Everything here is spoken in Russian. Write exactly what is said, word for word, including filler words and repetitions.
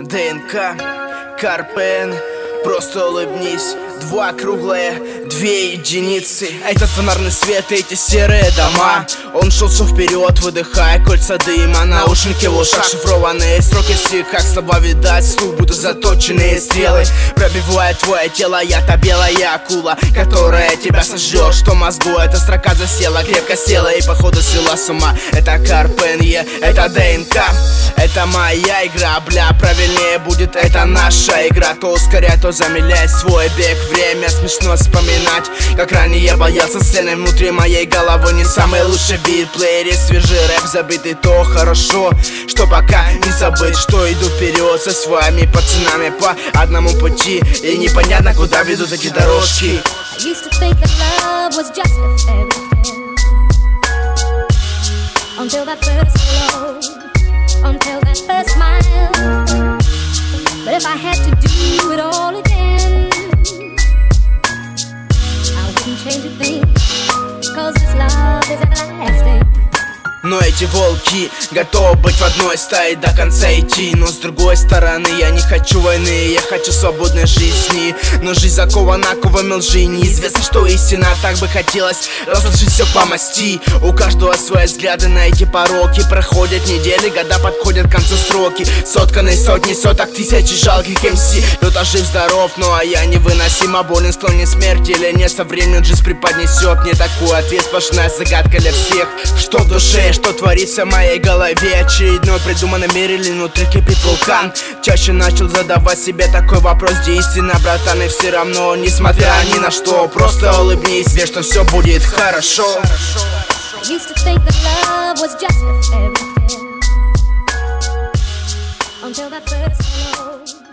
ДНК, Карпен, просто улыбнись. Два круглые, две единицы. Этот фонарный свет, эти серые дома. Он шел все вперед, выдыхая кольца дыма. Наушники в ушах, шифрованные строки в стихах. Слова видать, слух будто заточенные стрелы. Пробивая твое тело, я-то белая акула, которая тебя сожжет. Что мозгу эта строка засела, крепко села и походу свела с ума. Это Карпен, е, это ДНК. Это моя игра, бля, правильнее будет, это наша игра. То ускоряй, то замедляй свой бег. Время смешно вспоминать, как ранее я боялся сцены внутри моей головы. Не самый лучший бит, плеере свежий рэп забытый, то хорошо, что пока не забыть, что иду вперед со своими пацанами по одному пути. И непонятно, куда ведут эти дорожки. Until that first hello, until that first smile. But if I had to do it all again, I wouldn't change a thing, 'cause this love is everlasting. Но эти волки готовы быть в одной стае, до конца идти. Но с другой стороны, я не хочу войны, я хочу свободной жизни. Но жизнь закована оковами лжи, неизвестно, что истина. Так бы хотелось разложить все по масти. У каждого свои взгляды на эти пороки. Проходят недели, года подходят к концу сроки. Сотканы сотни, соток, тысячи жалких эм си. Кто-то жив-здоров, ну а я невыносимо болен, склонен к смерти или нет. Со временем жизнь преподнесет мне такой ответ, сплошная загадка для всех. Что в душе, что творится в моей голове? Очередной придуманный мир или внутри кипит вулкан? Чаще начал задавать себе такой вопрос, где истина, братан, и все равно, несмотря ни на что, просто улыбнись, верь, что все будет хорошо. I used to think that love was just a fairy tale, until that first hello.